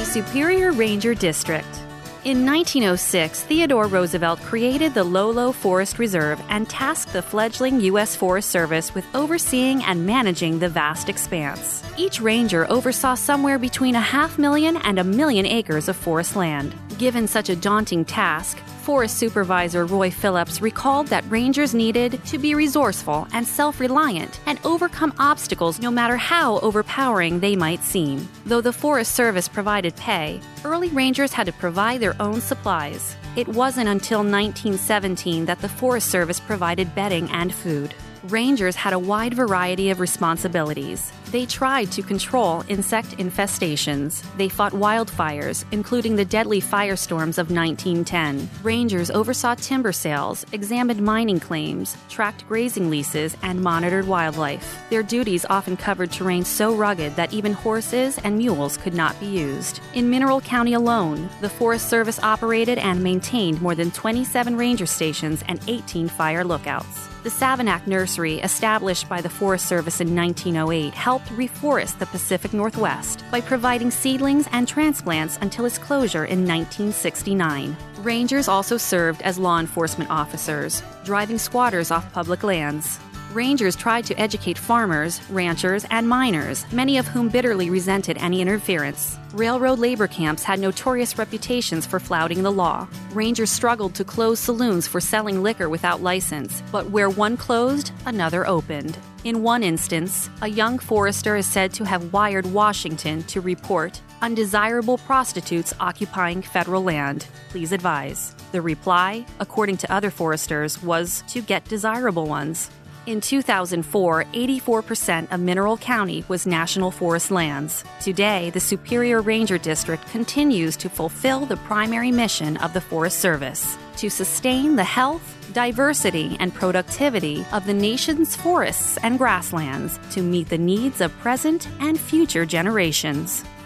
Superior Ranger District. In 1906, Theodore Roosevelt created the Lolo Forest Reserve and tasked the fledgling U.S. Forest Service with overseeing and managing the vast expanse. Each ranger oversaw somewhere between 500,000 and 1,000,000 acres of forest land. Given such a daunting task, Forest Supervisor Roy Phillips recalled that rangers needed to be resourceful and self-reliant and overcome obstacles no matter how overpowering they might seem. Though the Forest Service provided pay, early rangers had to provide their own supplies. It wasn't until 1917 that the Forest Service provided bedding and food. Rangers had a wide variety of responsibilities. They tried to control insect infestations. They fought wildfires, including the deadly firestorms of 1910. Rangers oversaw timber sales, examined mining claims, tracked grazing leases, and monitored wildlife. Their duties often covered terrain so rugged that even horses and mules could not be used. In Mineral County alone, the Forest Service operated and maintained more than 27 ranger stations and 18 fire lookouts. The Savanac Nursery, established by the Forest Service in 1908, helped reforest the Pacific Northwest by providing seedlings and transplants until its closure in 1969. Rangers also served as law enforcement officers, driving squatters off public lands. Rangers tried to educate farmers, ranchers, and miners, many of whom bitterly resented any interference. Railroad labor camps had notorious reputations for flouting the law. Rangers struggled to close saloons for selling liquor without license, but where one closed, another opened. In one instance, a young forester is said to have wired Washington to report undesirable prostitutes occupying federal land. Please advise. The reply, according to other foresters, was to get desirable ones. In 2004, 84% of Mineral County was national forest lands. Today, the Superior Ranger District continues to fulfill the primary mission of the Forest Service: to sustain the health, diversity, and productivity of the nation's forests and grasslands to meet the needs of present and future generations.